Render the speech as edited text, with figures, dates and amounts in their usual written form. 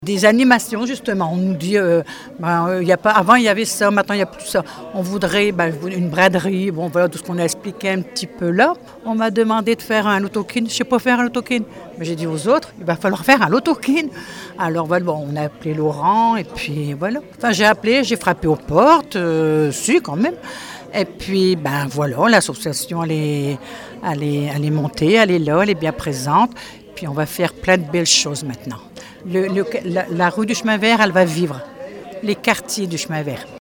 Des animations, justement. On nous dit, y a pas, avant il y avait ça, maintenant il n'y a plus ça. On voudrait une braderie, bon voilà tout ce qu'on a expliqué un petit peu là. On m'a demandé de faire un lotokin, je ne sais pas faire un lotokin. Mais j'ai dit aux autres, il va falloir faire un lotokin. Alors voilà, bon, on a appelé Laurent et puis voilà. Enfin j'ai appelé, j'ai frappé aux portes, si quand même. Et puis voilà, l'association elle est montée, elle est là, elle est bien présente. Puis on va faire plein de belles choses maintenant. La rue du Chemin Vert, elle va vivre. Les quartiers du Chemin Vert.